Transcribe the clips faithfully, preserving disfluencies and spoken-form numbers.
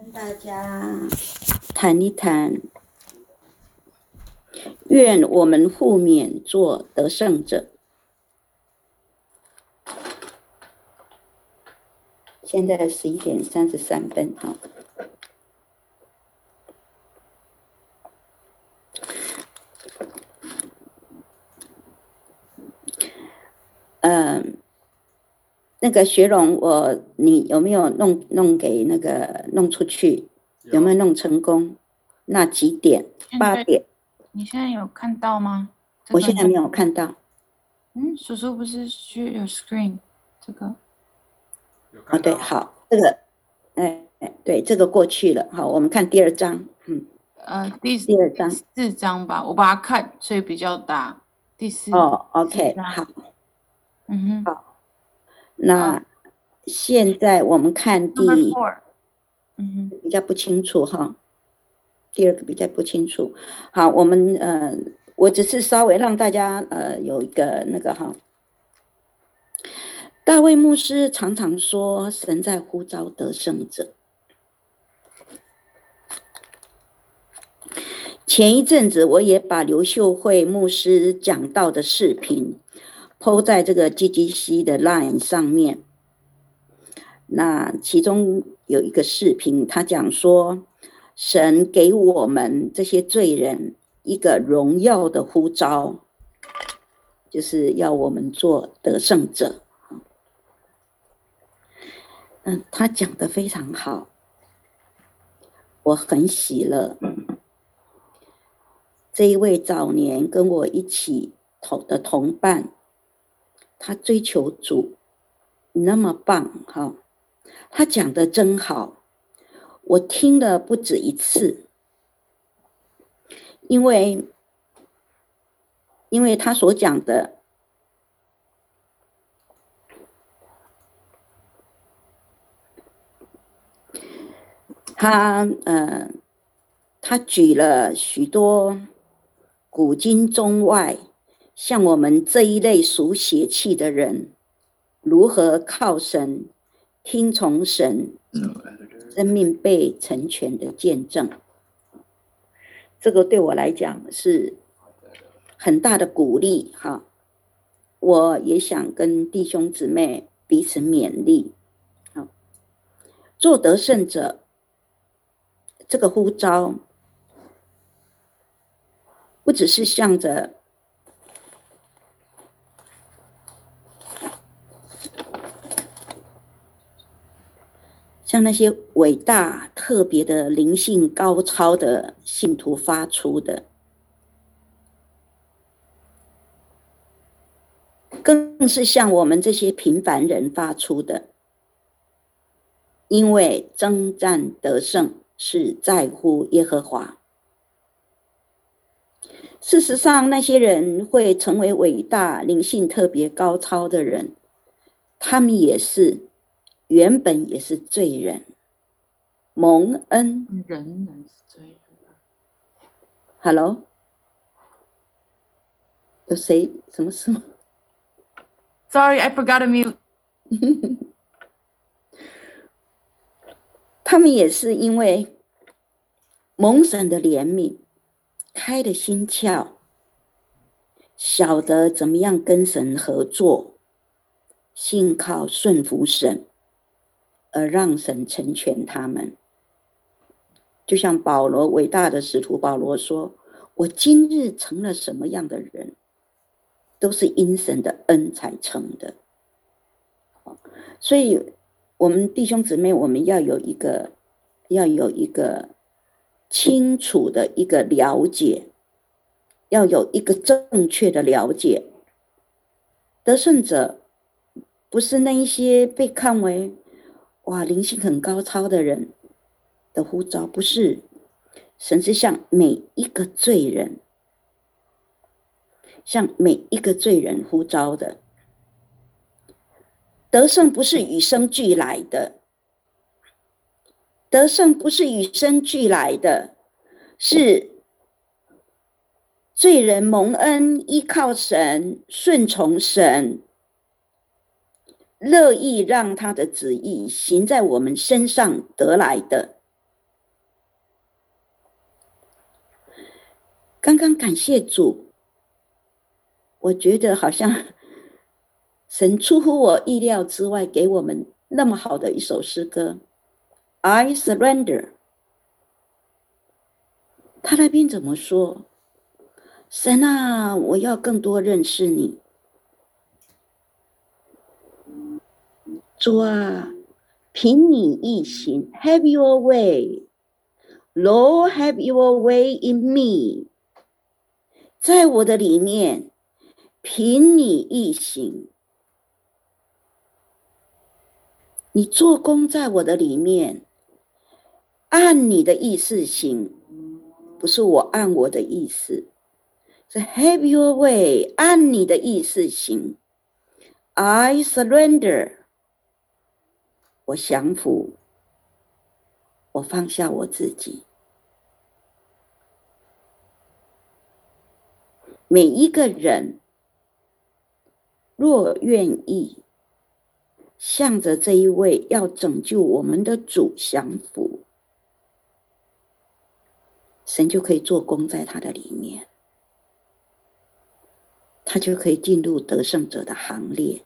跟大家谈一谈，愿我们互勉做得胜者。现在十一点三十三分哈。嗯，那个学荣，我你有没有弄弄给那个弄出去？有, 有没有弄成功？那几点？八点。 你现在有看到吗？ 我现在没有看到。 嗯，叔叔不是 share your screen 这个？ 哦，对，好，这个，哎，对，这个过去了。好，我们看第二章。嗯， 呃，第第二章四章吧，我把它看，所以比较大。第四哦 ，OK， 好， 嗯哼， 好，那现在我们看第 Number four， 嗯哼，比较不清楚哈。第二个比较不清楚。好，我们呃，我只是稍微让大家呃有一个那个哈。大卫牧师常常说，神在呼召得胜者。前一阵子我也把刘秀慧牧师讲到的视频 po 在这个 G G C 的 Line 上面。那其中有一个视频，他讲说，神给我们这些罪人一个荣耀的呼召，就是要我们做得胜者。嗯，他讲得非常好，我很喜乐。这一位早年跟我一起同的同伴，他追求主那么棒哈，他讲得真好，我听了不止一次，因为因为他所讲的，他呃，他举了许多古今中外，像我们这一类属血气的人，如何靠神、听从神，生命被成全的见证。这个对我来讲是很大的鼓励哈。我也想跟弟兄姊妹彼此勉励。做得胜者这个呼召，不只是向着像那些伟大特别的灵性高超的信徒发出的，更是向我们这些平凡人发出的。因为征战得胜是在乎耶和华。事实上，那些人会成为伟大灵性特别高超的人，他们也是原本也是罪人，蒙恩人人是罪人。 Hello， 有谁什么事吗？ Sorry, I forgot to mute. 他们也是因为蒙神的怜悯，开了心窍，晓得怎么样跟神合作，信靠顺服神，而让神成全他们。就像保罗，伟大的使徒保罗说，我今日成了什么样的人，都是因神的恩才成的。所以我们弟兄姊妹，我们要有一个要有一个清楚的一个了解，要有一个正确的了解。得胜者不是那一些被看为哇灵性很高超的人的呼召，不是。神是向每一个罪人，向每一个罪人呼召的。得胜不是与生俱来的，得胜不是与生俱来的，是罪人蒙恩，依靠神，顺从神，乐意让他的旨意行在我们身上得来的。 刚刚感谢主，我觉得好像神出乎我意料之外，给我们那么好的一首诗歌 I surrender。 他那边怎么说？神啊，我要更多认识你。主啊，凭你意行 Have your way Lord, have your way in me。 在我的里面凭你意行，你做工在我的里面，按你的意思行，不是我按我的意思，是 have your way， 按你的意思行。 I surrender， 我降服，我放下我自己。每一个人若愿意向着这一位要拯救我们的主降服，神就可以做工在他的里面，他就可以进入得胜者的行列。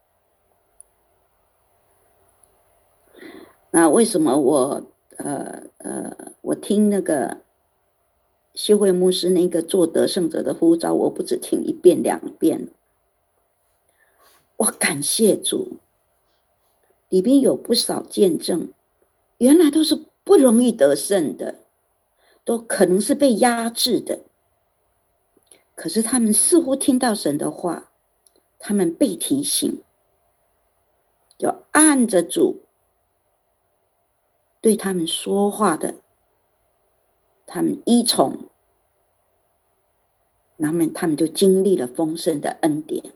那为什么我呃呃，我听那个谢慧牧师那个做得胜者的呼召，我不止听一遍两遍，我感谢主，里边有不少见证，原来都是不容易得胜的，都可能是被压制的，可是他们似乎听到神的话，他们被提醒，就按着主对他们说话的，他们依从，然后他们就经历了丰盛的恩典。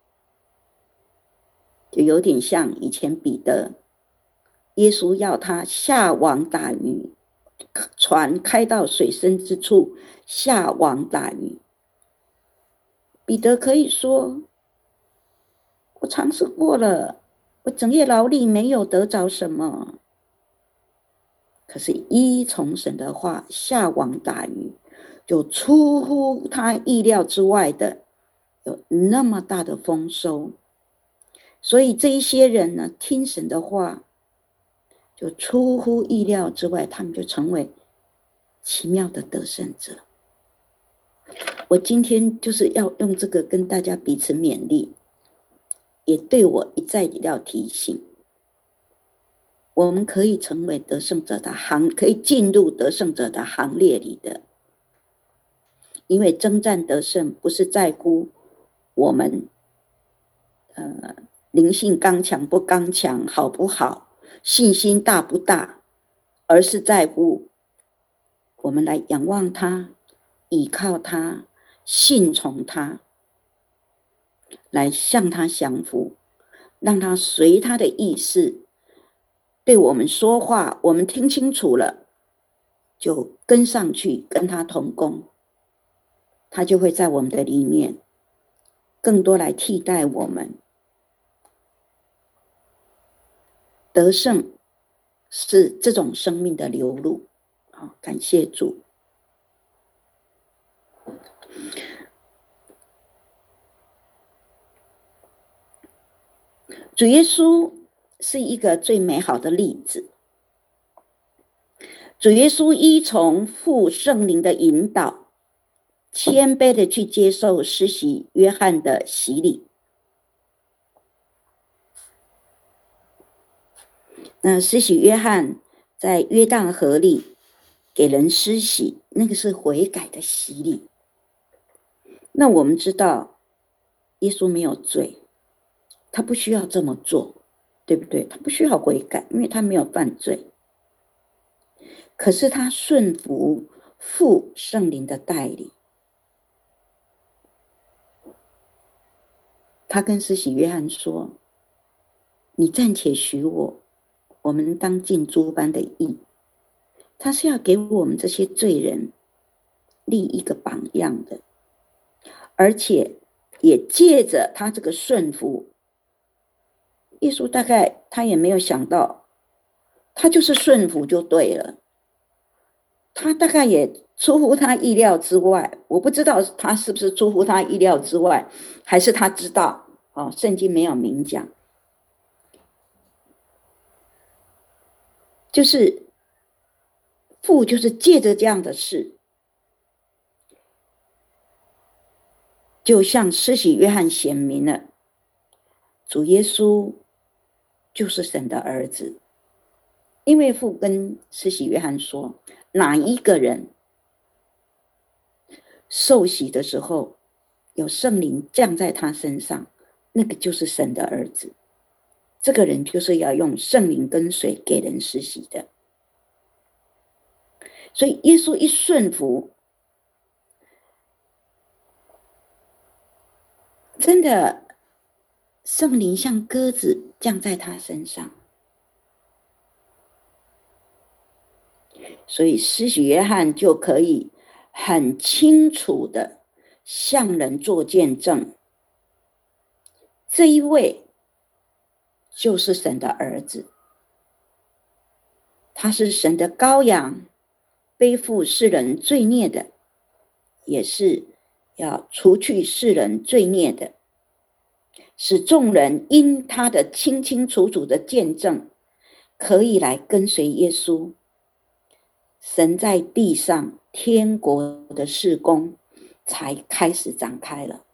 就有点像以前彼得，耶稣要他下网打鱼，船开到水深之处下网打鱼，彼得可以说，我尝试过了，我整夜劳力没有得着什么，可是依从神的话下网打鱼，就出乎他意料之外的有那么大的丰收。所以这一些人呢，听神的话就出乎意料之外，他们就成为奇妙的得胜者。我今天就是要用这个跟大家彼此勉励，也对我一再要提醒，我们可以成为得胜者的行，可以进入得胜者的行列里的。因为征战得胜不是在乎我们呃灵性刚强不刚强，好不好，信心大不大，而是在乎我们来仰望他，倚靠他，信从他，来向他降服，让他随他的意思对我们说话，我们听清楚了，就跟上去，跟他同工，他就会在我们的里面更多来替代我们。得胜是这种生命的流露，好，感谢主。主耶稣是一个最美好的例子。主耶稣依从父圣灵的引导，谦卑的去接受施洗约翰的洗礼。那施洗约翰在约旦河里给人施洗，那个是悔改的洗礼。那我们知道耶稣没有罪，他不需要这么做，对不对？他不需要悔改，因为他没有犯罪。可是他顺服父圣灵的带领，他跟施洗约翰说，你暂且许我，我们当尽诸般的义。他是要给我们这些罪人立一个榜样的，而且也借着他这个顺服，耶稣大概他也没有想到，他就是顺服就对了， 他大概也出乎他意料之外，我不知道他是不是出乎他意料之外，还是他知道哦，圣经没有明讲，就是父就是借着这样的事，就向施洗约翰显明了，主耶稣就是神的儿子。因为父跟施洗约翰说，哪一个人受洗的时候有圣灵降在他身上，那个就是神的儿子，这个人就是要用圣灵跟水给人施洗的。所以耶稣一顺服，真的圣灵像鸽子降在他身上。所以施洗约翰就可以很清楚的向人做见证，这一位就是神的儿子，他是神的羔羊，背负世人罪孽的，也是要除去世人罪孽的，使众人因他的清清楚楚的见证，可以来跟随耶稣。神在地上天国的事工才开始展开了。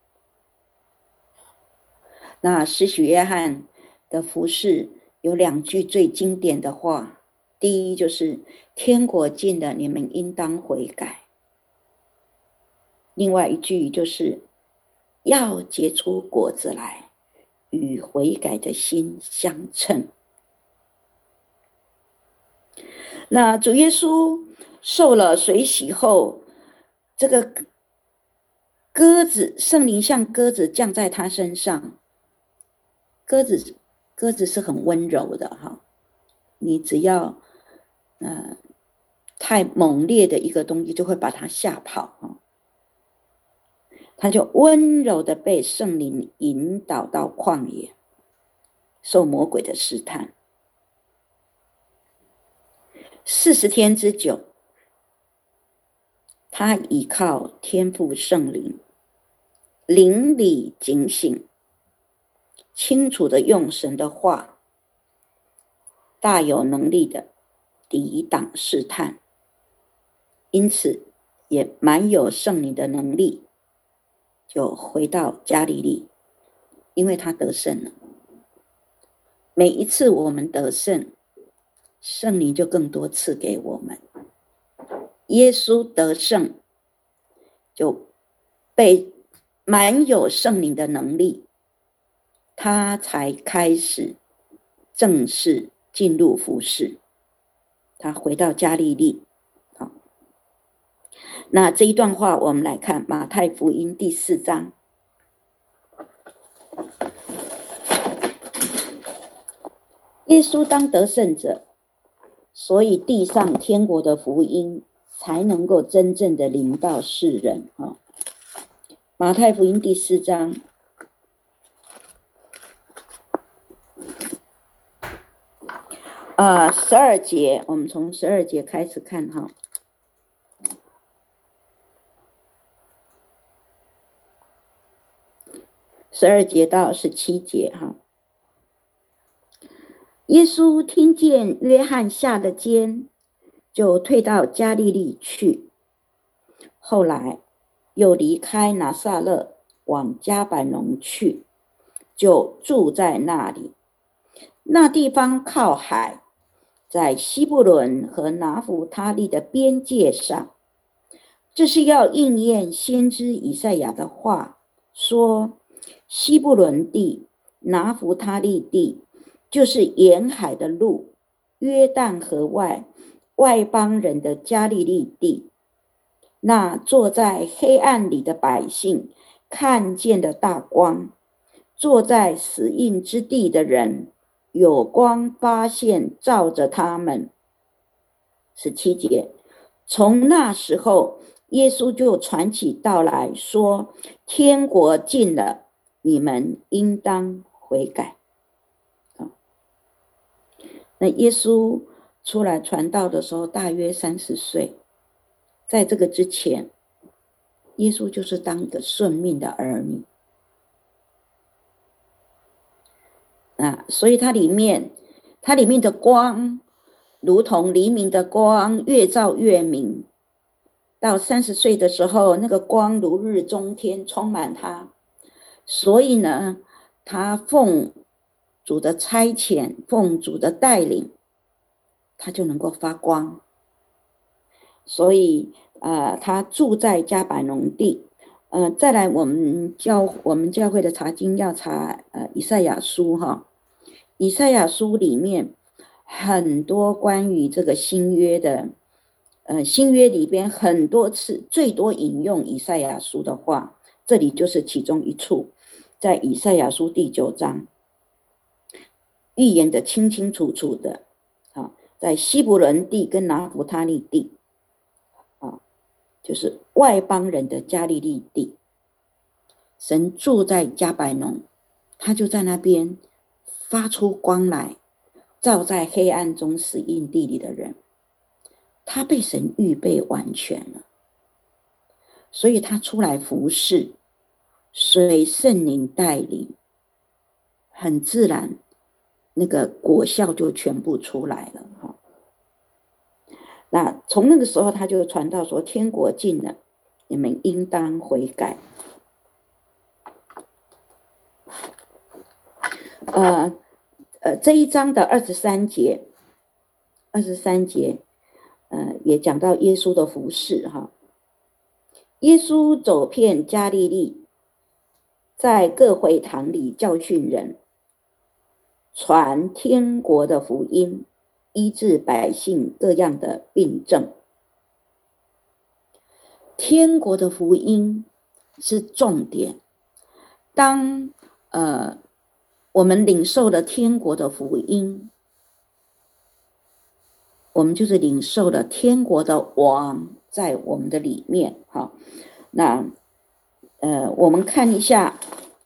那施洗约翰的服事有两句最经典的话，第一就是天国近了，你们应当悔改。另外一句就是要结出果子来，与悔改的心相称。那主耶稣受了水洗后，这个鸽子，圣灵像鸽子降在他身上。鸽子，鸽子是很温柔的哈，你只要呃太猛烈的一个东西，就会把它吓跑哈。他就温柔的被圣灵引导到旷野，受魔鬼的试探。四十天之久，他倚靠天父圣灵，灵里警醒，清楚的用神的话，大有能力的抵挡试探，因此也蛮有圣灵的能力，就回到加利利，因为他得胜了。每一次我们得胜，圣灵就更多赐给我们。耶稣得胜，就被满有圣灵的能力，他才开始正式进入服事。他回到加利利。好，那这一段话我们来看马太福音第四章。耶稣当得胜者，所以地上天国的福音才能够真正的临到世人。马太福音第四章啊，十二节，我们从十二节开始看哈。十二节到十七节哈。耶稣听见约翰下了监，就退到加利利去。后来又离开拿撒勒，往迦百农去，就住在那里。那地方靠海，在西布伦和拿弗他利的边界上。这是要应验先知以赛亚的话，说西布伦地、拿弗他利地，就是沿海的路，约旦河外外邦人的加利利地。那坐在黑暗里的百姓看见了大光，坐在死荫之地的人有光发现照着他们。十七节，从那时候耶稣就传起道来说，天国近了，你们应当悔改。那耶稣出来传道的时候大约三十岁，在这个之前，耶稣就是当一个顺命的儿女啊，所以它里面，它里面的光，如同黎明的光，越照越明。到三十岁的时候，那个光如日中天，充满他。所以呢，他奉主的差遣，奉主的带领，他就能够发光。所以，呃，他住在迦百农地。呃，再来，我们教我们教会的查经要查呃以赛亚书哈，以赛亚书里面很多关于这个新约的。呃，新约里边很多次，最多引用以赛亚书的话，这里就是其中一处，在以赛亚书第九章，预言的清清楚楚的，啊，在西伯伦地跟拿弗他利地，啊，就是外邦人的加利利地，神住在迦百农，他就在那边发出光来，照在黑暗中死荫地里的人。他被神预备完全了，所以他出来服侍，随圣灵带领，很自然，那个果效就全部出来了。那从那个时候，他就传道说：天国近了，你们应当悔改。呃呃，这一章的二十三节，二十三节。呃，也讲到耶稣的服事哈。耶稣走遍加利利，在各会堂里教训人，传天国的福音，医治百姓各样的病症。天国的福音是重点。当呃我们领受了天国的福音，我们就是领受了天国的王在我们的里面。好，那呃，我们看一下，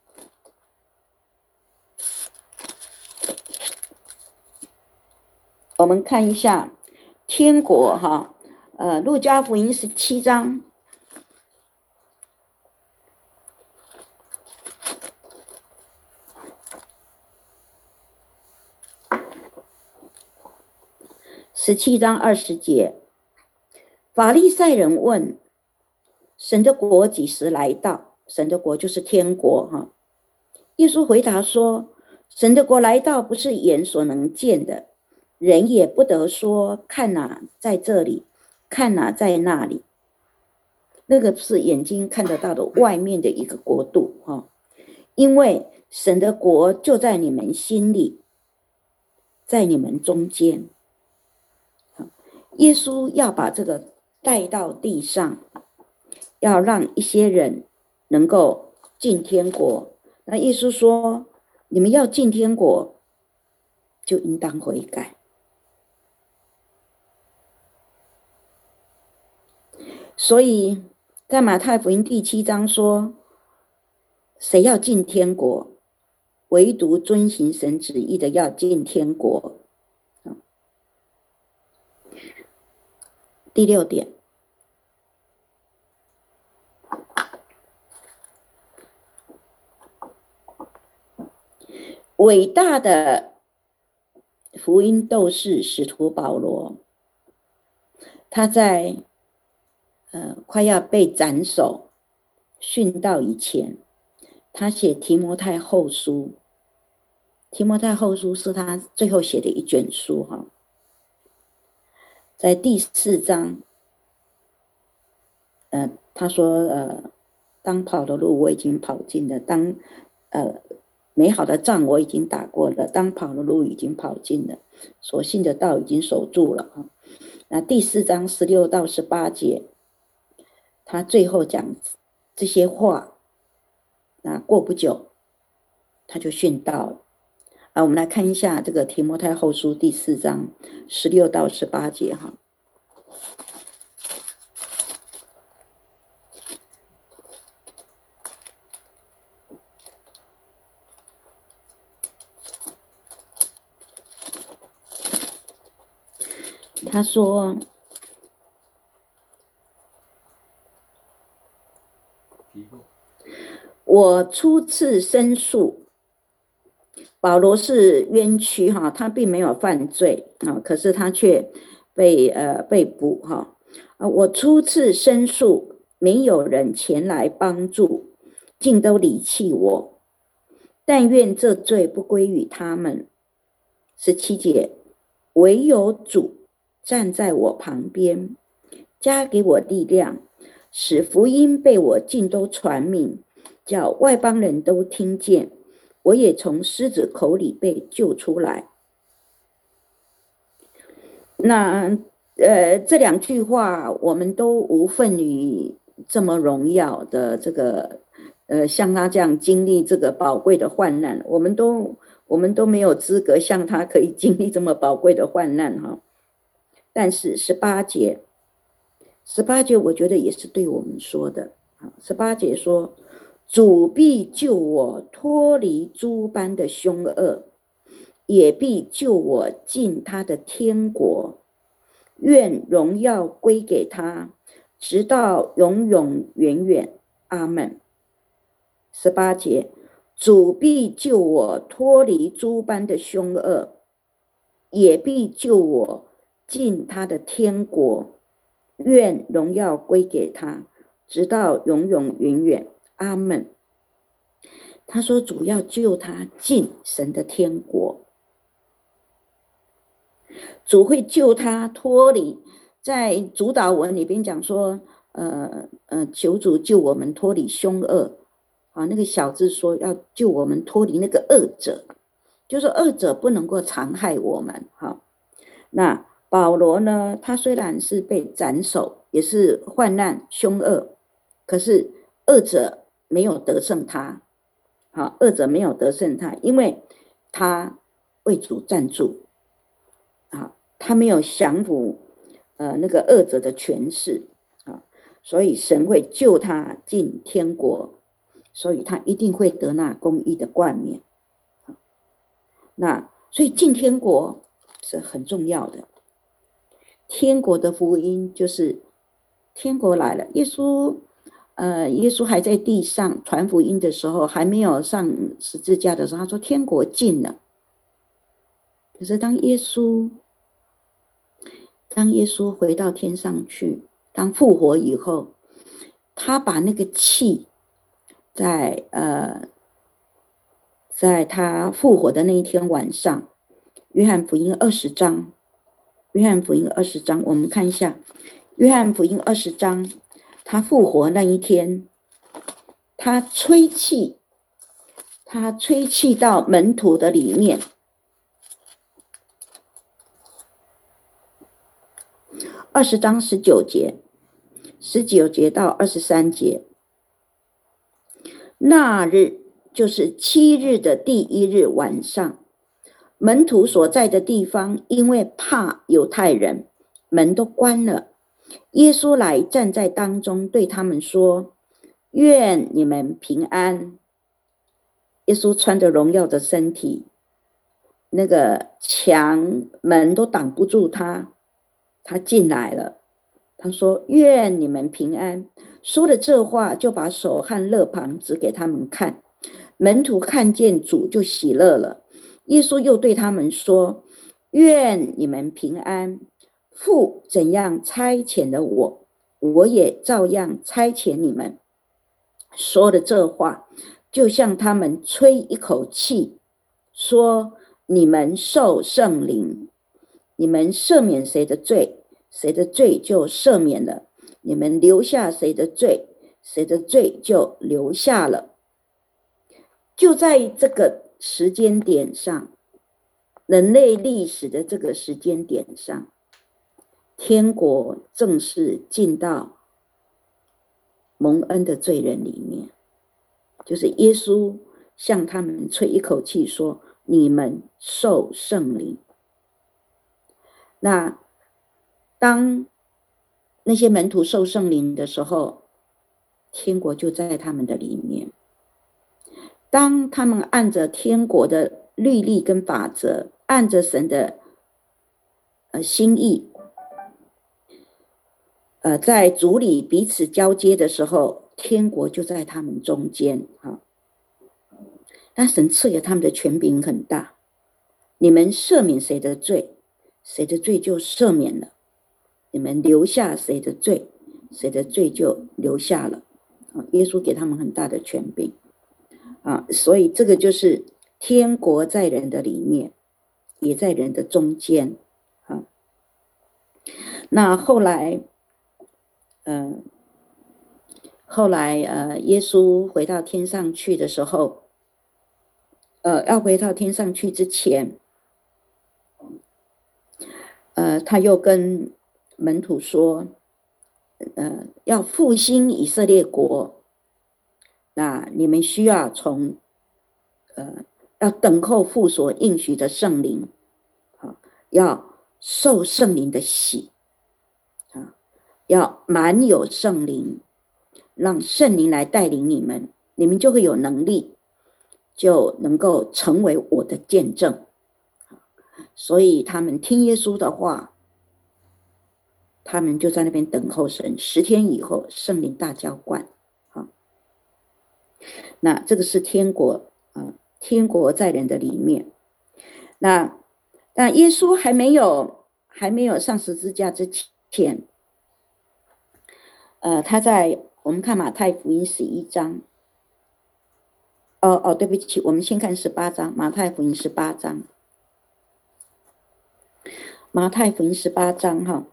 我们看一下天国哈，呃，路加福音十七章。十七章二十节，法利赛人问：神的国几时来到？神的国就是天国哈。耶稣回答说：神的国来到，不是眼所能见的，人也不得说看哪在这里，看哪在那里。那个是眼睛看得到的外面的一个国度哈，因为神的国就在你们心里，在你们中间。耶稣要把这个带到地上，要让一些人能够进天国。那耶稣说，你们要进天国，就应当悔改。所以在马太福音第七章说，谁要进天国？唯独遵行神旨意的要进天国。第六点，伟大的福音斗士使徒保罗，他在呃快要被斩首殉道以前，他写提摩太后书。提摩太后书是他最后写的一卷书哈。在第四章，呃，他说，呃，当跑的路我已经跑尽了，当呃美好的仗我已经打过了，当跑的路已经跑尽了，所信的道已经守住了哈。那第四章十六到十八节，他最后讲这些话，那过不久他就殉道了。啊，我们来看一下这个提摩太后书第四章十六到十八节哈。 他说，我初次申诉，保罗是冤屈哈，他并没有犯罪啊，可是他却被呃被捕哈。啊，我初次申诉，没有人前来帮助，竟都离弃我。但愿这罪不归于他们。十七节，唯有主站在我旁边，加给我力量，使福音被我尽都传明，叫外邦人都听见。我也从狮子口里被救出来。那呃，这两句话我们都无份于这么荣耀的这个呃，像他这样经历这个宝贵的患难，我们都我们都没有资格像他可以经历这么宝贵的患难哈。但是十八节，十八节我觉得也是对我们说的。十八节说，主必救我脱离诸般的凶恶，也必救我进他的天国。愿荣耀归给他，直到永永远远。阿们。十八节，主必救我脱离诸般的凶恶，也必救我进他的天国。愿荣耀归给他，直到永永远远。阿们。他说主要救他进神的天国，主会救他脱离，在主导文里边讲说，呃呃，求主救我们脱离凶恶啊，那个小字说要救我们脱离那个恶者，就是恶者不能够残害我们哈。那保罗呢，他虽然是被斩首，也是患难凶恶，可是恶者没有得胜他。好，恶者没有得胜他，因为他为主站住，啊，他没有降服呃那个恶者的权势啊，所以神会救他进天国，所以他一定会得那公义的冠冕。那所以进天国是很重要的，天国的福音就是天国来了，耶稣。呃，耶稣还在地上传福音的时候，还没有上十字架的时候，他说天国近了。可是当耶稣，当耶稣回到天上去，当复活以后，他把那个气在呃，在他复活的那一天晚上，约翰福音二十章，约翰福音二十章，我们看一下，约翰福音二十章。他复活那一天，他吹气，他吹气到门徒的里面。二十章十九节，十九节到二十三节。那日就是七日的第一日晚上，门徒所在的地方，因为怕犹太人，门都关了。耶稣来站在当中，对他们说：愿你们平安。耶稣穿着荣耀的身体，那个墙门都挡不住他，他进来了。他说：愿你们平安。说了这话，就把手和肋旁指给他们看。门徒看见主就喜乐了。耶稣又对他们说：愿你们平安。父怎样差遣了我，我也照样差遣你们。说了这话，就向他们吹一口气，说：你们受圣灵。你们赦免谁的罪，谁的罪就赦免了；你们留下谁的罪，谁的罪就留下了。就在这个时间点上，人类历史的这个时间点上，天国正式进到蒙恩的罪人里面，就是耶稣向他们吹一口气说：你们受圣灵。那当那些门徒受圣灵的时候，天国就在他们的里面。当他们按着天国的律例跟法则，按着神的呃心意呃，在族里彼此交接的时候，天国就在他们中间啊。但神赐给他们的权柄很大，你们赦免谁的罪，谁的罪就赦免了；你们留下谁的罪，谁的罪就留下了。啊，耶稣给他们很大的权柄啊，所以这个就是天国在人的里面，也在人的中间啊。那后来，呃，后来呃，耶稣回到天上去的时候，呃，要回到天上去之前，呃，他又跟门徒说，呃，要复兴以色列国，那你们需要从，呃，要等候父所应许的圣灵，啊，要受圣灵的洗，啊，要满有圣灵，让圣灵来带领你们，你们就会有能力，就能够成为我的见证。所以他们听耶稣的话，他们就在那边等候神。十天以后，圣灵大浇灌。啊，那这个是天国啊，天国在人的里面。那那耶稣还没有还没有上十字架之前，呃，他在我们看马太福音十一章。哦哦，对不起，我们先看十八章，马太福音十八章。马太福音十八章哈，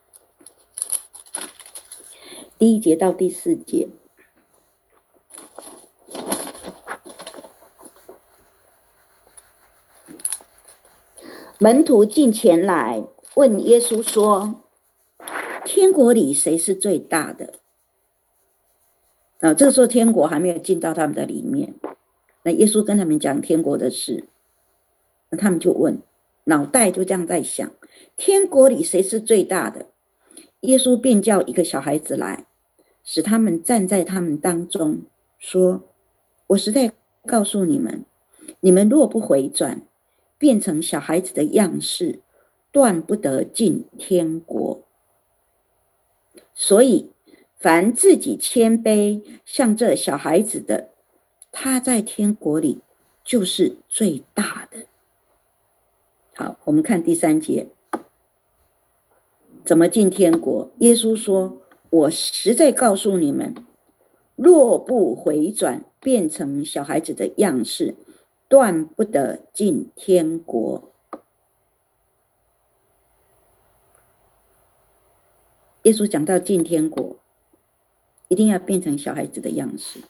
第一节到第四节。门徒进前来问耶稣说：“天国里谁是最大的？”啊，这个时候天国还没有进到他们的里面。那耶稣跟他们讲天国的事，那他们就问，脑袋就这样在想，天国里谁是最大的？耶稣便叫一个小孩子来，使他们站在他们当中，说：“我实在告诉你们，你们若不回转，变成小孩子的样式，断不得进天国。所以，凡自己谦卑像这小孩子的，他在天国里就是最大的。”好，我们看第三节，怎么进天国？耶稣说：“我实在告诉你们，若不回转，变成小孩子的样式，断不得进天国。”耶稣讲到进天国，一定要变成小孩子的样式。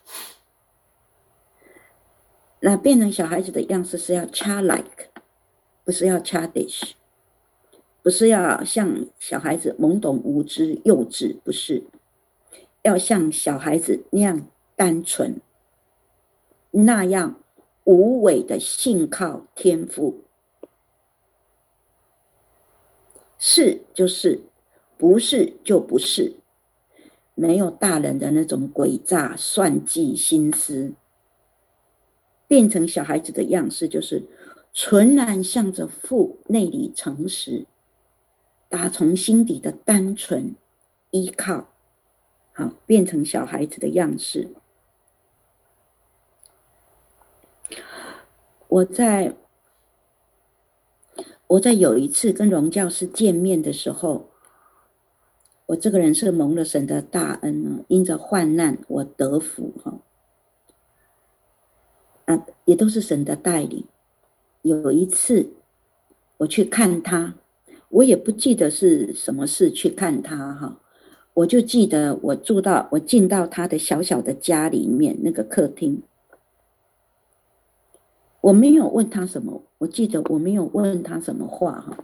那变成小孩子的样式是要 childlike， 不是要 childish， 不是要像小孩子懵懂无知幼稚，不是，要像小孩子那样单纯，那样无伪的信靠天父。是就是，不是就不是，没有大人的那种诡诈算计心思。变成小孩子的样式，就是纯然向着父内里诚实，打从心底的单纯依靠，好，变成小孩子的样式。我在我在有一次跟荣教师见面的时候，我这个人是蒙了神的大恩呢，因着患难我得福哈。啊，也都是神的带领。有一次我去看他，我也不记得是什么事去看他哈，我就记得我住到我进到他的小小的家里面那个客厅，我没有问他什么，我记得我没有问他什么话哈，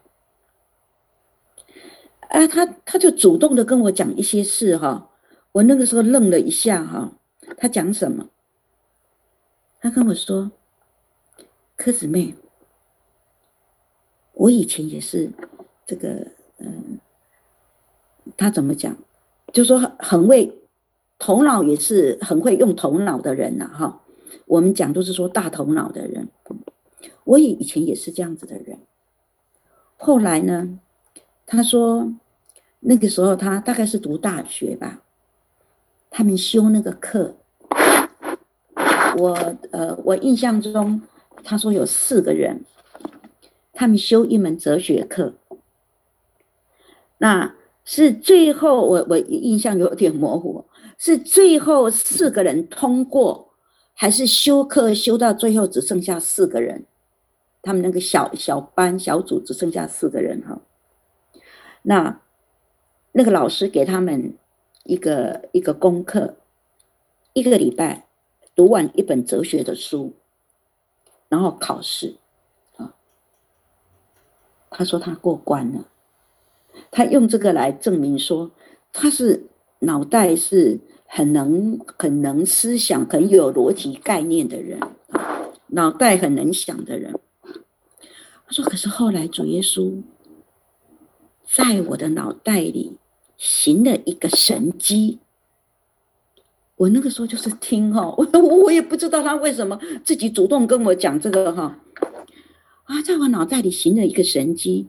啊，他他就主动的跟我讲一些事哈，我那个时候愣了一下哈，他讲什么？他跟我说，柯姊妹，我以前也是这个，嗯，他怎么讲？就说很会头脑，也是很会用头脑的人呐、啊，哈。我们讲都是说大头脑的人，我也以前也是这样子的人。后来呢，他说， 那个时候他大概是读大学吧，他们修那个课，我呃我印象中他说有四个人，他们修一门哲学课，那是最后我我印象有点模糊，是最后四个人通过，还是修课修到最后只剩下四个人？他们那个小小班小组只剩下四个人哈。那那个老师给他们一个一个功课，一个礼拜读完一本哲学的书，然后考试啊。他说他过关了，他用这个来证明说他是脑袋是很能很能思想很有逻辑概念的人，脑袋很能想的人。他说可是后来主耶稣在我的脑袋里行了一个神迹，我那个时候就是听哈，我我也不知道他为什么自己主动跟我讲这个哈，啊，在我脑袋里行了一个神迹，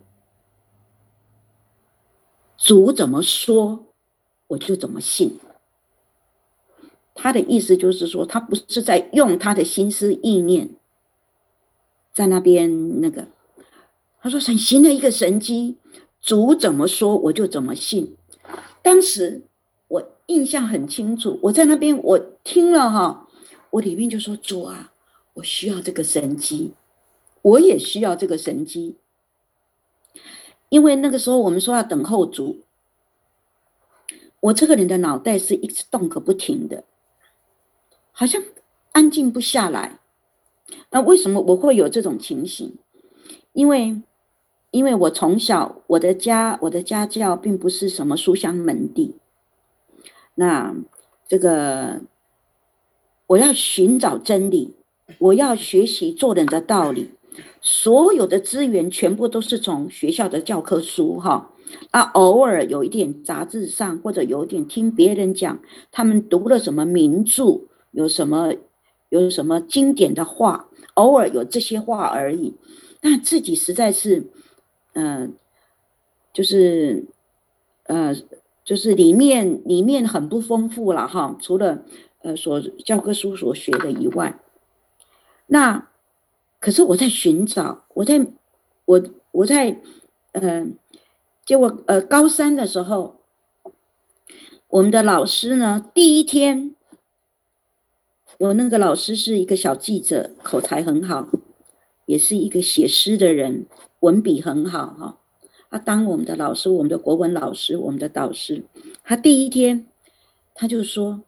主怎么说我就怎么信。他的意思就是说，他不是在用他的心思意念在那边那个，他说神行了一个神迹，主怎么说我就怎么信。当时我印象很清楚，我在那边我听了哈，我里面就说主啊，我需要这个神迹，我也需要这个神迹。因为那个时候我们说要等候主，我这个人的脑袋是一直动个不停的，好像安静不下来。那为什么我会有这种情形？因为因为我从小我的家我的家教并不是什么书香门第，那这个我要寻找真理，我要学习做人的道理，所有的资源全部都是从学校的教科书哈，啊，偶尔有一点杂志上或者有一点听别人讲，他们读了什么名著，有什么有什么经典的话，偶尔有这些话而已。但自己实在是，呃，就是呃，就是里面里面很不丰富了哈，除了呃所教科书所学的以外，那可是我在寻找，我在我我在呃，结果呃高三的时候，我们的老师呢，第一天，我那个老师是一个小记者，口才很好，也是一个写诗的人，文笔很好哈。他当我们的老师，我们的国文老师，我们的导师。他第一天他就说：“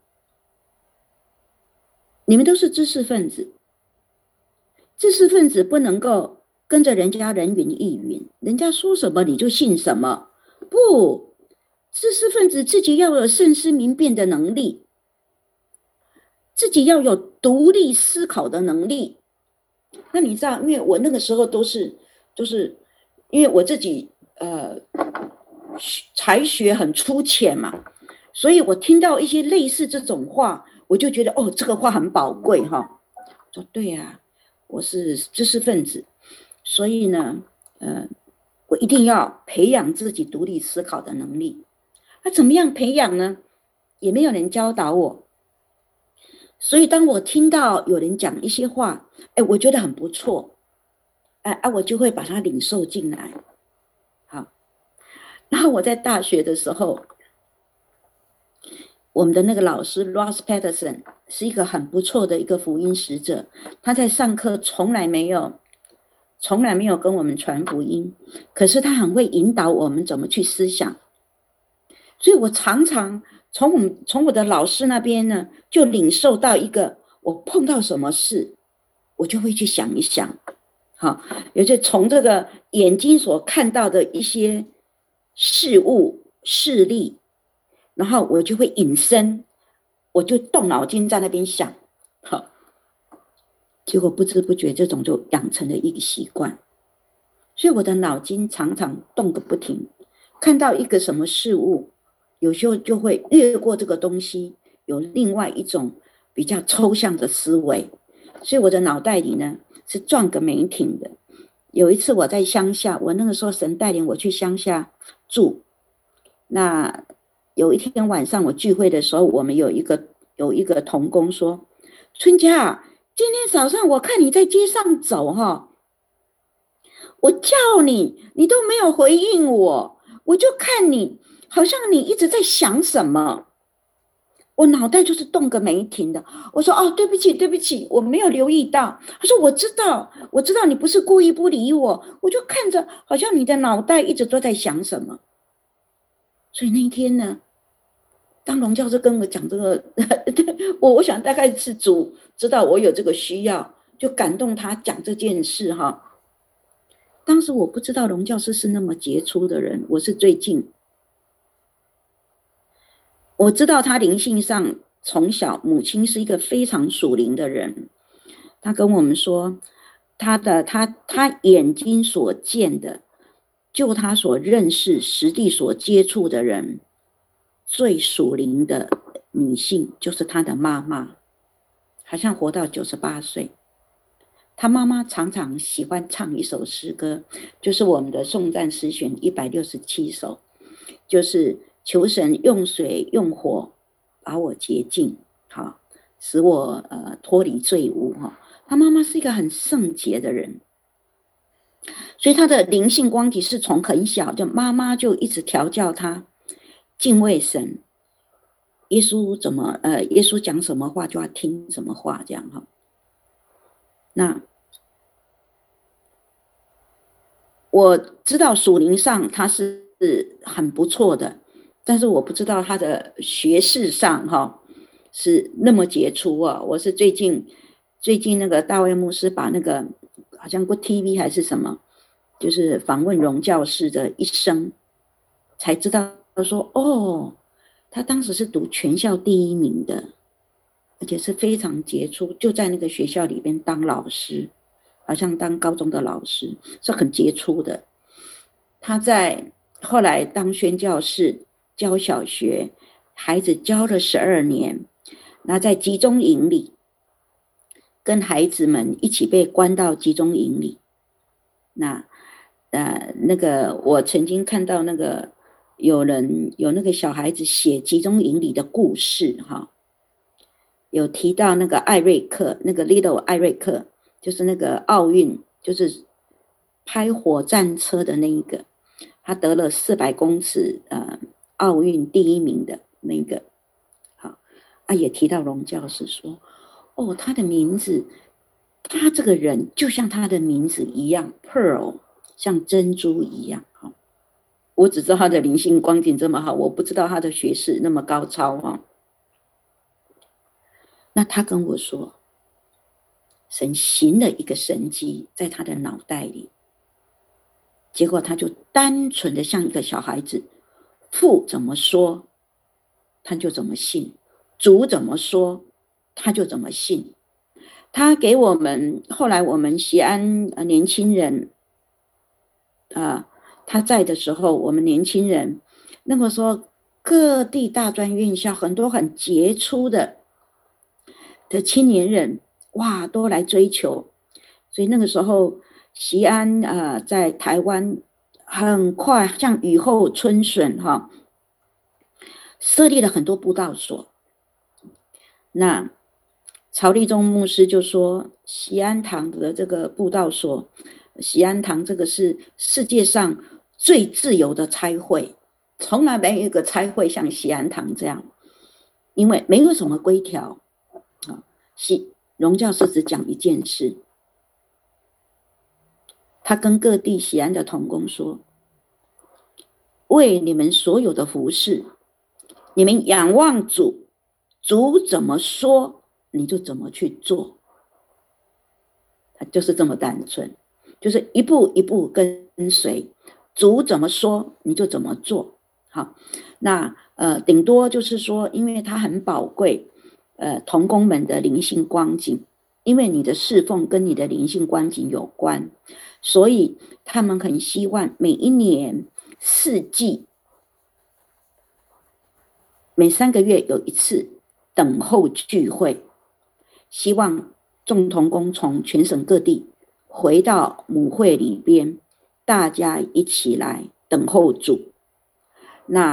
你们都是知识分子，知识分子不能够跟着人家人云亦云，人家说什么你就信什么。不，知识分子自己要有慎思明辨的能力，自己要有独立思考的能力。”那你知道，因为我那个时候都是，就是因为我自己呃才学很粗浅嘛，所以我听到一些类似这种话，我就觉得哦，这个话很宝贵哈。说对啊，我是知识分子，所以呢，呃，我一定要培养自己独立思考的能力。那怎么样培养呢？也没有人教导我。所以当我听到有人讲一些话，哎，我觉得很不错，哎哎，我就会把它领受进来。好，然后我在大学的时候，我们的那个老师 Ross Patterson 是一个很不错的一个福音使者，他在上课从来没有从来没有跟我们传福音，可是他很会引导我们怎么去思想。所以我常常从我们从我的老师那边呢，就领受到一个，我碰到什么事，我就会去想一想，好，也就从这个眼睛所看到的一些事物事例，然后我就会引申，我就动脑筋在那边想，好，结果不知不觉这种就养成了一个习惯，所以我的脑筋常常动个不停，看到一个什么事物，有时候就会越过这个东西，有另外一种比较抽象的思维，所以我的脑袋里呢是转个没停的。有一次我在乡下，我那个时候神带领我去乡下住， 那有一天晚上我聚会的时候，我们有一个有一个同工说：“春佳，今天早上我看你在街上走哈，我叫你，你都没有回应我，我就看你好像你一直在想什么。”我脑袋就是动个没停的。我说：“哦，对不起，对不起，我没有留意到。”他说：“我知道，我知道你不是故意不理我，我就看着好像你的脑袋一直都在想什么。”所以那一天呢，当龙教授跟我讲这个，我我想大概是主知道我有这个需要，就感动他讲这件事哈。当时我不知道龙教师是那么杰出的人，我是最近。我知道他灵性上从小母亲是一个非常属灵的人，他跟我们说，他的他他眼睛所见的，就他所认识实地所接触的人，最属灵的女性就是他的妈妈，好像活到九十八岁。他妈妈常常喜欢唱一首诗歌，就是我们的颂赞诗选一百六十七首，就是求神用水用火把我洁净，好，使我呃脱离罪污哈。他妈妈是一个很圣洁的人，所以他的灵性光体是从很小就妈妈就一直调教他敬畏神。耶稣怎么呃耶稣讲什么话就要听什么话这样哈。那我知道属灵上他是很不错的，但是我不知道他的学识上哈是那么杰出啊。我是最近最近那个大卫牧师把那个好像过 T V 还是什么，就是访问荣教师的一生，才知道说哦，他当时是读全校第一名的，而且是非常杰出，就在那个学校里边当老师。好像当高中的老师是很杰出的。他在后来当宣教士，教小学孩子教了十二年，那在集中营里跟孩子们一起被关到集中营里。那呃那个我曾经看到那个有人有那个小孩子写集中营里的故事哈，有提到那个艾瑞克，那个 Little 艾瑞克，就是那个奥运，就是拍火战车的那一个，他得了四百公尺呃奥运第一名的那个，好啊，也提到龙教师说，哦，他的名字，他这个人就像他的名字一样 ，Pearl， 像珍珠一样。好，我只知道他的灵性光景这么好，我不知道他的学识那么高超哈。那他跟我说，神行了一个神迹在他的脑袋里，结果他就单纯的像一个小孩子，父怎么说他就怎么信，主怎么说他就怎么信。他给我们后来我们西安呃年轻人啊、呃，他在的时候，我们年轻人那个时候各地大专院校很多很杰出的的青年人，哇，都来追求。所以那个时候西安呃在台湾很快像雨后春笋哈，设立了很多布道所。那曹立忠牧师就说，西安堂的这个布道所，西安堂这个是世界上最自由的差会，从来没有一个差会像西安堂这样，因为没有什么规条啊。西荣教师只讲一件事，他跟各地西安的同工说，为你们所有的服事，你们仰望主，主怎么说你就怎么去做，他就是这么单纯，就是一步一步跟随，主怎么说你就怎么做。好，那呃，顶多就是说，因为他很宝贵，呃，同工们的灵性光景，因为你的侍奉跟你的灵性光景有关，所以他们很希望每一年四季，每三个月有一次等候聚会，希望众同工从全省各地回到母会里边，大家一起来等候主。那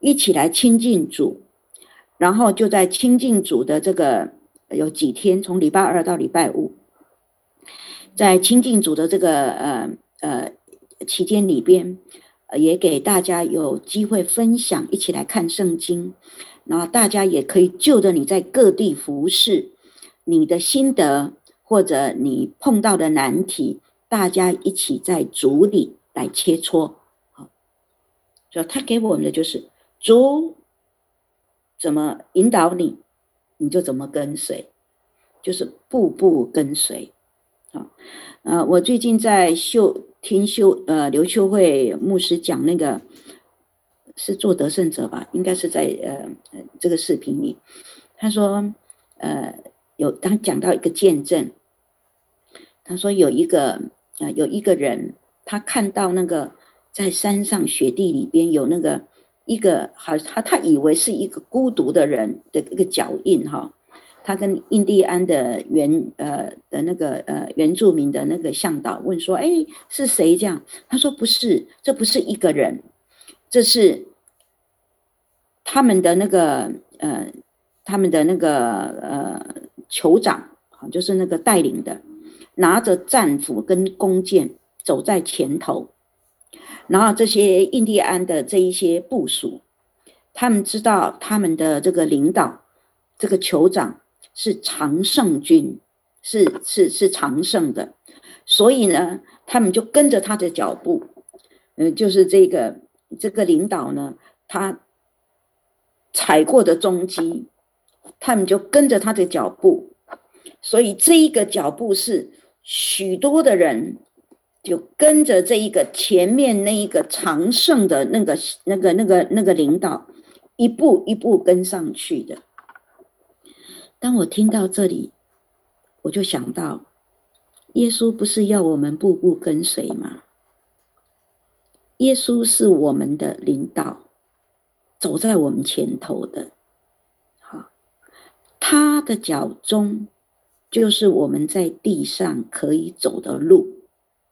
一起来亲近主，然后就在亲近主的这个有几天，从礼拜二到礼拜五，在亲近主的这个呃呃期间里边，也给大家有机会分享，一起来看圣经，然后大家也可以就着你在各地服事，你的心得或者你碰到的难题，大家一起在主里来切磋。所以他给我们的就是主怎么引导你，你就怎么跟随，就是步步跟随。好，呃，我最近在秀听秀呃刘秀慧牧师讲那个是做得胜者吧，应该是在呃这个视频里，他说呃有他讲到一个见证，他说有一个呃有一个人，他看到那个在山上雪地里边有那个一个好他他以为是一个孤独的人的一个脚印哈。他跟印第安的原呃的那个呃原住民的那个向导问说：“哎，是谁这样？”他说：“不是，这不是一个人，这是他们的那个呃他们的那个呃酋长，就是那个带领的，拿着战斧跟弓箭走在前头，然后这些印第安的这一些部属，他们知道他们的这个领导，这个酋长。”是常胜军，是是是常胜的，所以呢，他们就跟着他的脚步，呃，就是这个这个领导呢，他踩过的踪迹，他们就跟着他的脚步，所以这一个脚步是许多的人就跟着这一个前面那一个常胜的那个那个那个那个领导，一步一步跟上去的。当我听到这里，我就想到，耶稣不是要我们步步跟随吗？耶稣是我们的领导，走在我们前头的。好，他的脚中就是我们在地上可以走的路。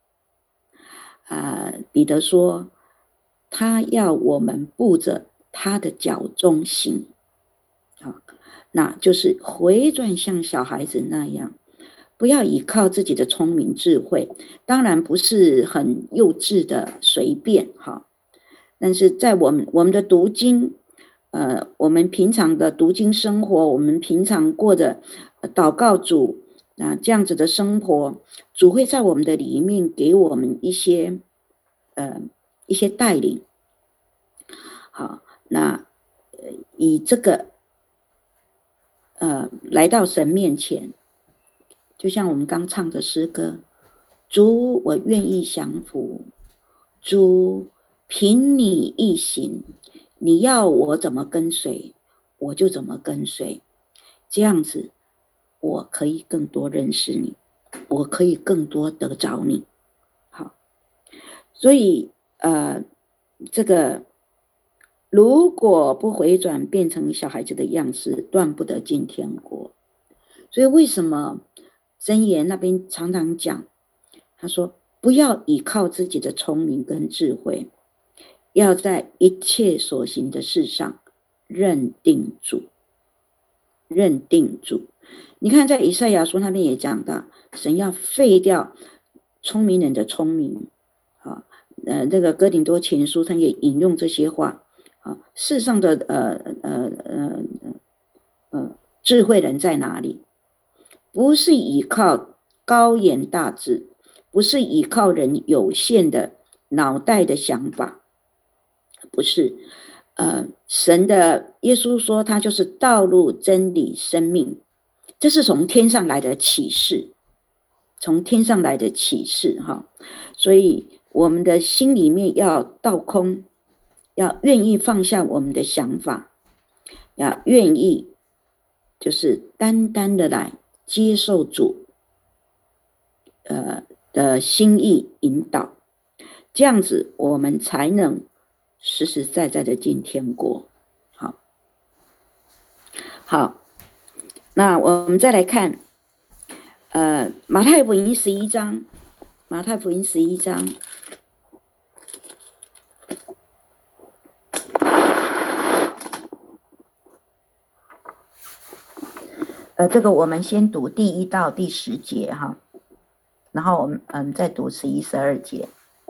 啊、呃，彼得说，他要我们步着他的脚中行。好，那就是回转像小孩子那样，不要依靠自己的聪明智慧，当然不是很幼稚的随便哈。但是在我们我们的读经，呃，我们平常的读经生活，我们平常过的祷告主啊、呃、这样子的生活，主会在我们的里面给我们一些呃一些带领。好，那呃以这个。呃，来到神面前，就像我们刚唱的诗歌，主，我愿意降服，主，凭你一行，你要我怎么跟随，我就怎么跟随，这样子，我可以更多认识你，我可以更多得着你。好，所以呃，这个。如果不回转变成小孩子的样式，断不得进天国。所以为什么箴言那边常常讲，他说不要依靠自己的聪明跟智慧，要在一切所行的事上认定主，认定主。你看在以赛亚书那边也讲到，神要废掉聪明人的聪明。啊，呃，这个哥林多前书他也引用这些话。啊，世上的呃呃呃呃智慧人在哪里？不是依靠高言大智，不是依靠人有限的脑袋的想法，不是。呃，神的耶稣说他就是道路、真理、生命，这是从天上来的启示，从天上来的启示哈。所以我们的心里面要倒空。要愿意放下我们的想法，要愿意就是单单的来接受主呃的心意引导，这样子我们才能实实在在的进天国。好，好，那我们再来看呃马太福音十一章，马太福音十一章。 呃，这个我们先读第一到第十节哈，然后我们嗯再读十一、十二节。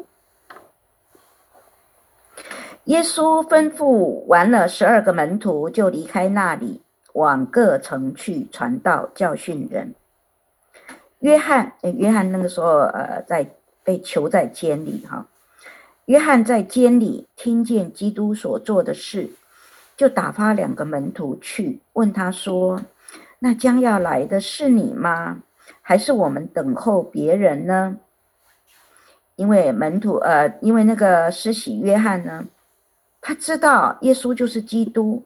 耶稣吩咐完了十二个门徒，就离开那里，往各城去传道，教训人。约翰，约翰那个时候呃在被囚在监里哈。约翰在监里听见基督所做的事，就打发两个门徒去问他说：“那将要来的是你吗？还是我们等候别人呢？”因为门徒呃，因为那个施洗约翰呢，他知道耶稣就是基督，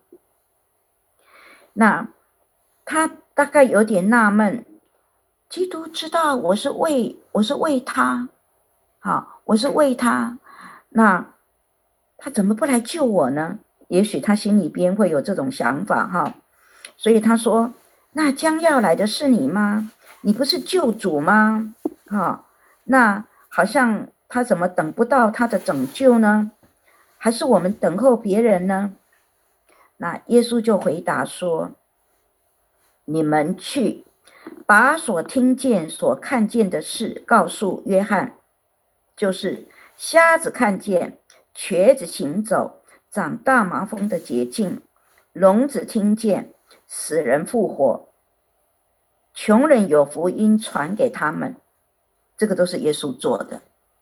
那他大概有点纳闷，基督知道我是为我是为他，好，我是为他，那他怎么不来救我呢？也许他心里边会有这种想法哈，所以他说：“那将要来的是你吗？你不是救主吗？”哈，那好像他怎么等不到他的拯救呢？还是我们等候别人呢？那耶稣就回答说：“你们去，把所听见、所看见的事告诉约翰，就是瞎子看见，瘸子行走，长大麻风的捷径，聋子听见，死人复活，穷人有福音传给他们。”这个都是耶稣做的。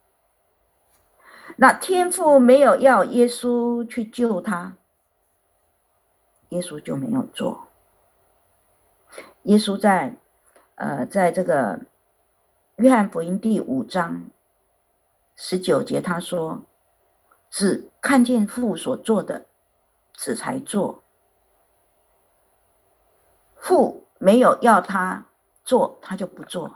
那天父没有要耶稣去救他，耶稣就没有做。耶稣在呃，在这个约翰福音第五章十九节，他说：“只看见父所做的，子才做。父没有要他做，他就不做。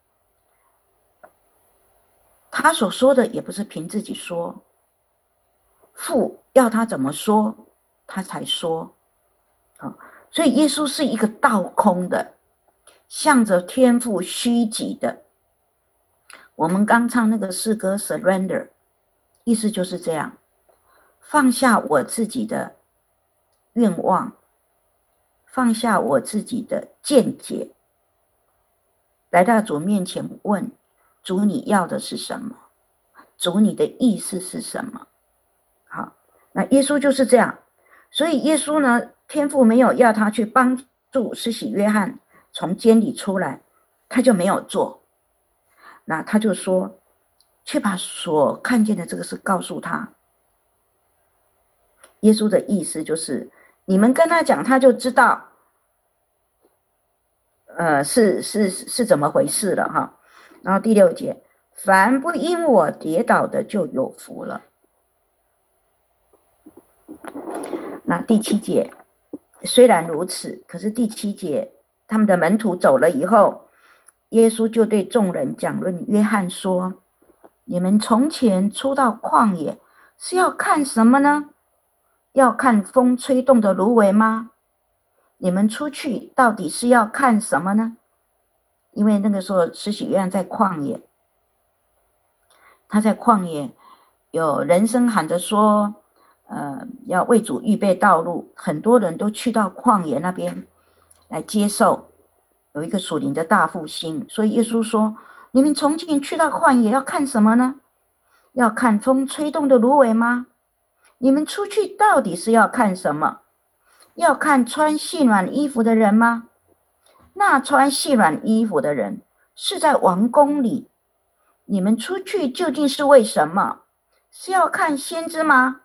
他所说的也不是凭自己说，父要他怎么说，他才说。哦，所以耶稣是一个倒空的，向着天父虚己的。我们刚唱那个诗歌 Surrender， 意思就是这样，放下我自己的愿望，放下我自己的见解，来到主面前问主，你要的是什么？主，你的意思是什么？好，那耶稣就是这样。所以耶稣呢，天父没有要他去帮助施洗约翰从监里出来，他就没有做。那他就说，去把所看见的这个事告诉他。耶稣的意思就是，你们跟他讲，他就知道，呃，是是是怎么回事了哈。然后第六节，凡不因我跌倒的，就有福了。那第七节，虽然如此，可是第七节，他们的门徒走了以后，耶稣就对众人讲论约翰说：“你们从前出到旷野，是要看什么呢？要看风吹动的芦苇吗？你们出去到底是要看什么呢？”因为那个时候施洗约翰在旷野，他在旷野有人声喊着说，呃，要为主预备道路，很多人都去到旷野那边来接受有一个属灵的大复兴。所以耶稣说，你们从前去到旷野要看什么呢？要看风吹动的芦苇吗？你们出去到底是要看什么？要看穿细软衣服的人吗？那穿细软衣服的人是在王宫里，你们出去究竟是为什么？是要看先知吗？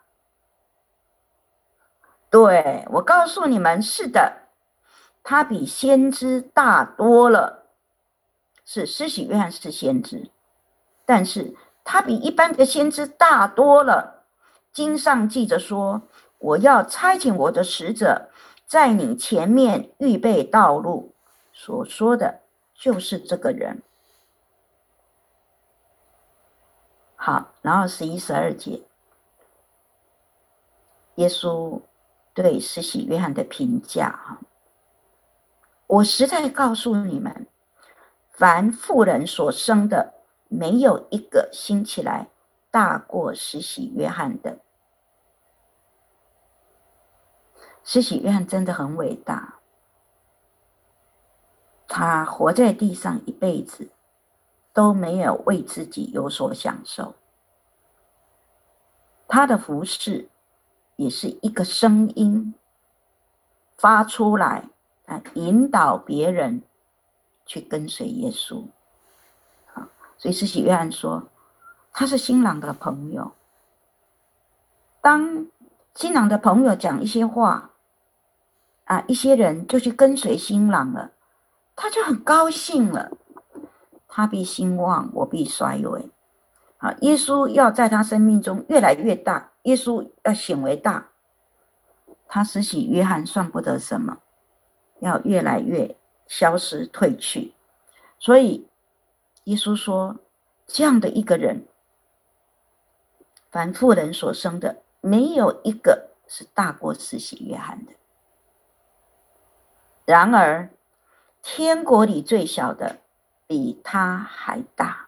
对，我告诉你们，是的，他比先知大多了。是施洗约翰是先知，但是他比一般的先知大多了。经上记着说，我要差遣我的使者在你前面预备道路，所说的就是这个人。好，然后十一、十二节，耶稣对施洗约翰的评价，我实在告诉你们，凡妇人所生的，没有一个兴起来大过施洗约翰的。施洗约翰真的很伟大， 他活在地上一辈子都没有为自己有所享受，他的服事也是一个声音发出来，引导别人去跟随耶稣。所以施洗约翰说他是新郎的朋友，当新郎的朋友讲一些话啊，一些人就去跟随新郎了，他就很高兴了。他必兴旺，我必衰微。啊，耶稣要在他生命中越来越大，耶稣要显为大，他施洗约翰算不得什么，要越来越消失退去。所以耶稣说，这样的一个人，凡妇人所生的，没有一个是大过施洗约翰的。然而天国里最小的比他还大。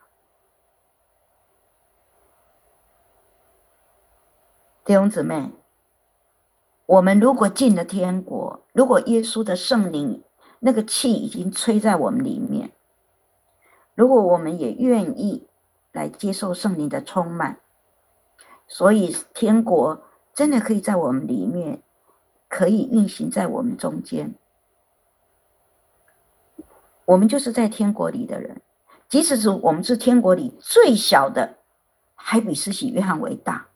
弟兄姊妹，我们如果进了天国，如果耶稣的圣灵那个气已经吹在我们里面，如果我们也愿意来接受圣灵的充满，所以天国真的可以在我们里面，可以运行在我们中间。我们就是在天国里的人，即使是我们是天国里最小的，还比施洗约翰为大。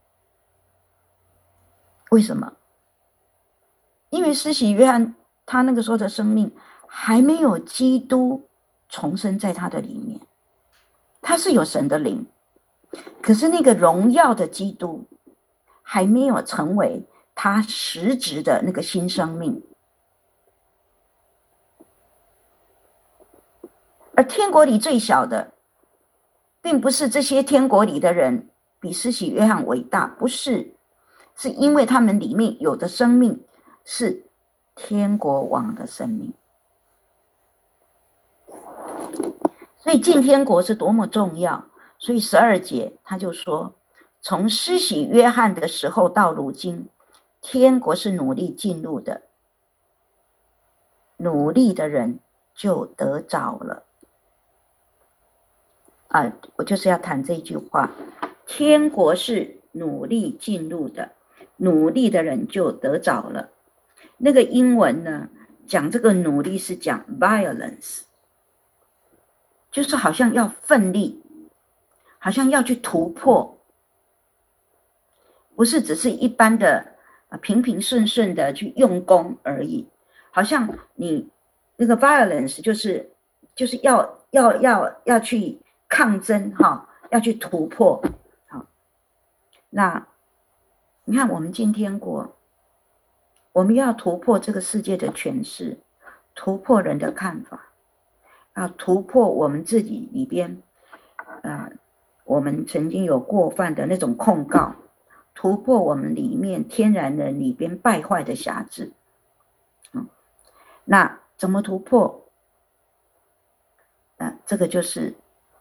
为什么？因为施洗约翰他那个时候的生命还没有基督重生在他的里面，他是有神的灵，可是那个荣耀的基督还没有成为他实质的那个新生命。而天国里最小的，并不是这些天国里的人比施洗约翰为大，不是，是因为他们里面有的生命是天国王的生命。所以进天国是多么重要。所以十二节他就说，从施洗约翰的时候到如今，天国是努力进入的，努力的人就得着了。啊，我就是要谈这句话，天国是努力进入的，努力的人就得着了。那个英文呢，讲这个努力是讲 violence， 就是好像要奋力，好像要去突破，不是只是一般的平平顺顺的去用功而已。好像你那个 violence 就是就是要要要要去抗争哈，要去突破。好，那你看我们进天国，我们要突破这个世界的诠释，突破人的看法，要突破我们自己里边，呃，我们曾经有过犯的那种控告，突破我们里面天然人里边败坏的辖制。嗯，那怎么突破？呃，这个就是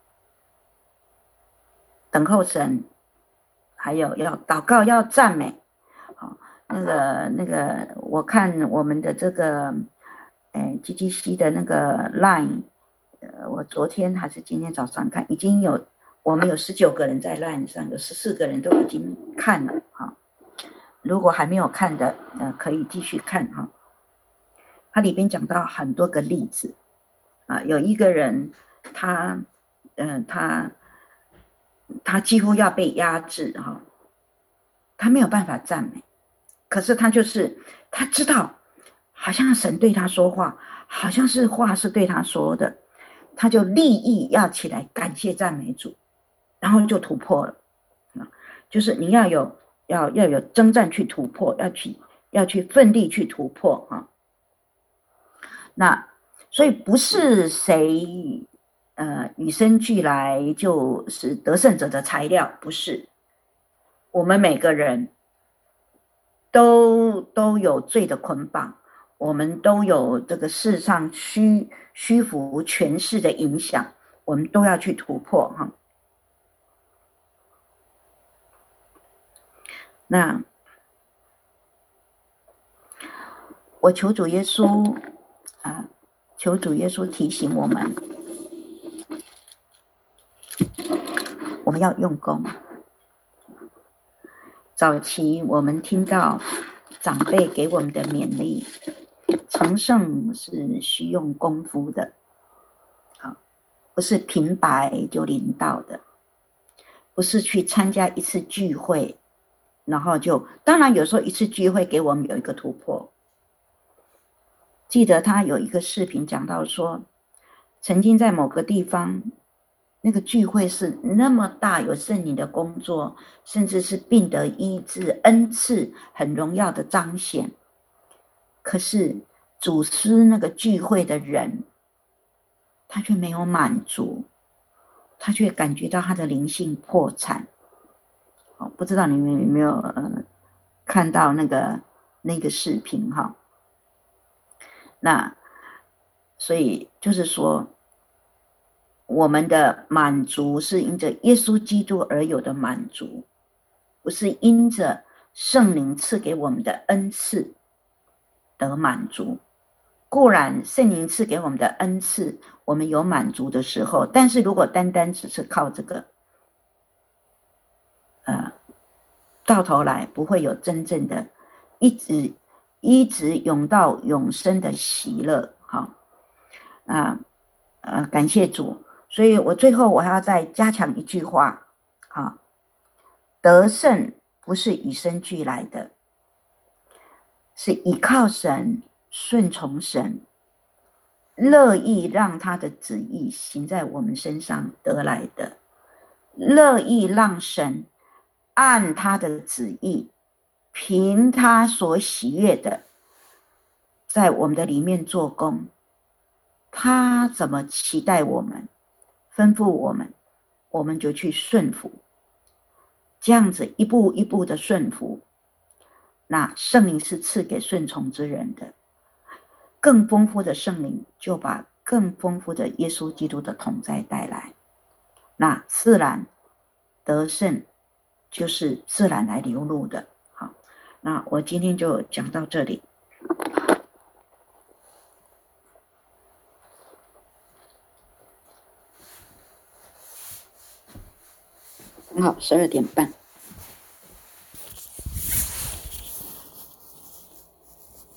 等候神，还有要祷告，要赞美。好，那个那个，我看我们的这个，哎 ，G G C 的那个 Line， 呃，我昨天还是今天早上看，已经有我们有十九个人在 Line 上，有十四个人都已经看了哈。如果还没有看的，呃，可以继续看哈。它里边讲到很多个例子啊，有一个人他，嗯、呃，他他几乎要被压制哈，他没有办法赞美，可是他就是他知道，好像神对他说话，好像是话是对他说的，他就立意要起来感谢赞美主，然后就突破了。就是你要有要要有征战去突破，要去要去奋力去突破啊。那所以不是谁呃与生俱来就是得胜者的材料，不是。我们每个人都都有罪的捆绑，我们都有这个世上虚虚浮权势的影响，我们都要去突破哈。那我求主耶稣啊，求求主耶稣提醒我们，我们要用功。早期我们听到长辈给我们的勉励，成圣是需用功夫的，不是平白就领到的，不是去参加一次聚会，然后就，当然有时候一次聚会给我们有一个突破。记得他有一个视频讲到说，曾经在某个地方，那个聚会是那么大，有圣灵的工作，甚至是病得医治，恩赐很荣耀的彰显。可是主司那个聚会的人，他却没有满足，他却感觉到他的灵性破产。哦，不知道你们有没有、呃、看到那个那个视频哈？那所以就是说，我们的满足是因着耶稣基督而有的满足，不是因着圣灵赐给我们的恩赐得满足。固然圣灵赐给我们的恩赐，我们有满足的时候，但是如果单单只是靠这个，呃，到头来不会有真正的一直一直永到永生的喜乐。好，啊，呃，感谢主。所以我最后我还要再加强一句话，好，得胜不是与生俱来的，是依靠神，顺从神，乐意让他的旨意行在我们身上得来的，乐意让神按他的旨意，凭他所喜悦的，在我们的里面做工。他怎么期待我们，吩咐我们，我们就去顺服。这样子一步一步的顺服，那圣灵是赐给顺从之人的，更丰富的圣灵就把更丰富的耶稣基督的同在带来，那自然得胜就是自然来流露的。好，那我今天就讲到这里。很好，十二点半。